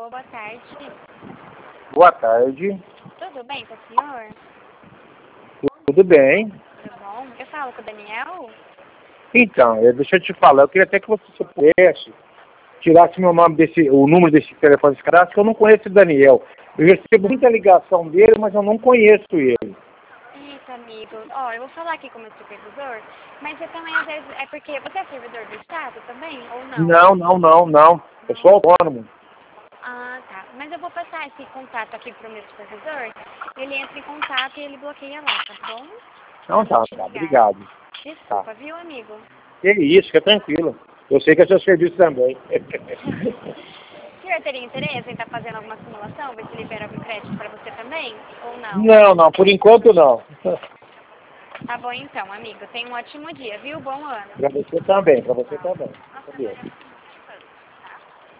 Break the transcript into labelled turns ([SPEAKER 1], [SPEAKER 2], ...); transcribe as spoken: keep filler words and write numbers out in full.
[SPEAKER 1] Alô, boa tarde.
[SPEAKER 2] Boa tarde.
[SPEAKER 1] Tudo bem com o senhor?
[SPEAKER 2] Tudo bem?
[SPEAKER 1] Tudo bom? Eu falo com o Daniel?
[SPEAKER 2] Então, eh, deixa eu te falar, eu queria até que você se pudesse, tirasse meu nome desse, o número desse telefone desse cara, que eu não conheço o Daniel. Eu recebo muita ligação dele, mas eu não conheço ele.
[SPEAKER 1] Isso, amigo. Ó, eu vou falar aqui com o meu supervisor, mas eu também, às vezes, é porque você é servidor do Estado também, ou não?
[SPEAKER 2] Não, não, não, não. Eu sou autônomo.
[SPEAKER 1] Ah, tá. Mas eu vou passar esse contato aqui pro meu supervisor, ele entra em contato e ele bloqueia lá, tá bom?
[SPEAKER 2] Não, tá, tá, obrigado.
[SPEAKER 1] Desculpa,
[SPEAKER 2] Tá.
[SPEAKER 1] viu, amigo?
[SPEAKER 2] Que isso, fica tranquilo. Eu sei que é seu serviço também.
[SPEAKER 1] O senhor teria interesse em estar fazendo alguma simulação, ver se libera algum crédito para você também, ou não?
[SPEAKER 2] Não, não, por enquanto não.
[SPEAKER 1] Tá bom então, amigo. Tenha um ótimo dia, viu? Bom ano.
[SPEAKER 2] Pra você também, pra você
[SPEAKER 1] Tchau.
[SPEAKER 2] também.
[SPEAKER 1] Nossa,
[SPEAKER 2] Adeus.
[SPEAKER 1] agora...